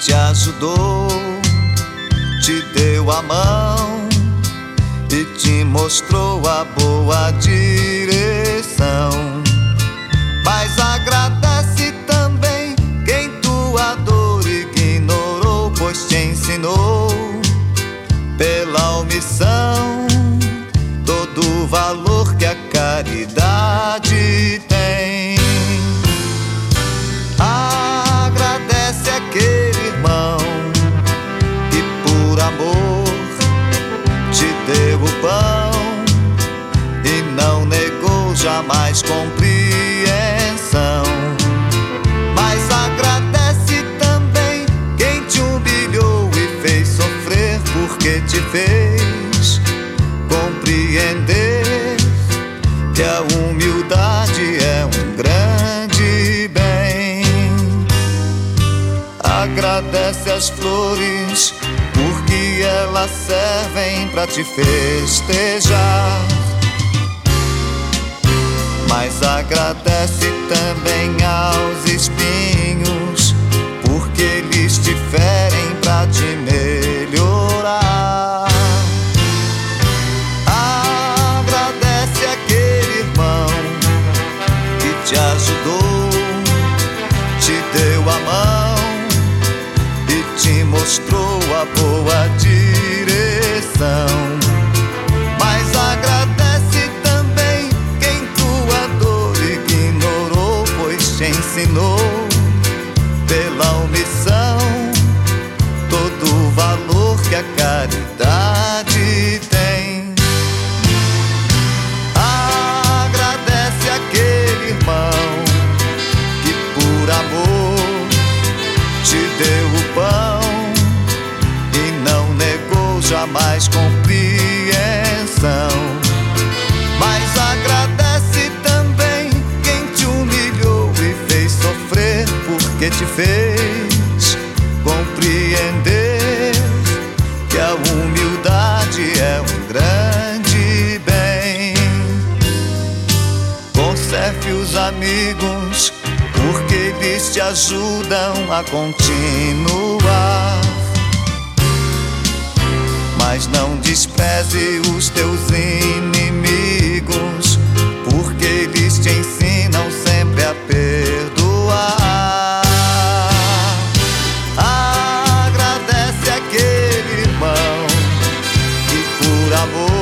te ajudou, te deu a mão e te mostrou a boa direção. Mas agradece também quem tua dor ignorou, pois te ensinou pela omissão todo o valor que a caridade tem. Agradece aquele irmão que por amor te deu o pão e não negou jamais compreensão. Mas agradece também quem te humilhou e fez sofrer, porque te fez compreender que a humildade é um grande bem. Agradece as flores, porque elas servem pra te festejar. Mas agradece também aos espinhos, porque eles te ferem pra te melhorar. Agradece aquele irmão que te ajudou, te deu a mão e te mostrou a boa direção. Mas agradece também quem tua dor ignorou, pois te ensinou pela omissão todo o valor que a caridade tem. Agradece aquele irmão que por amor te deu o pão e não negou jamais compreensão. Mas agradece também quem te humilhou e fez sofrer, porque te fez compreender que a humildade é um grande bem. Conserve os amigos, porque eles te ajudam a continuar. Mas não despreze os teus inimigos, porque eles te ensinam sempre a perdoar. Agradece aquele irmão que por amor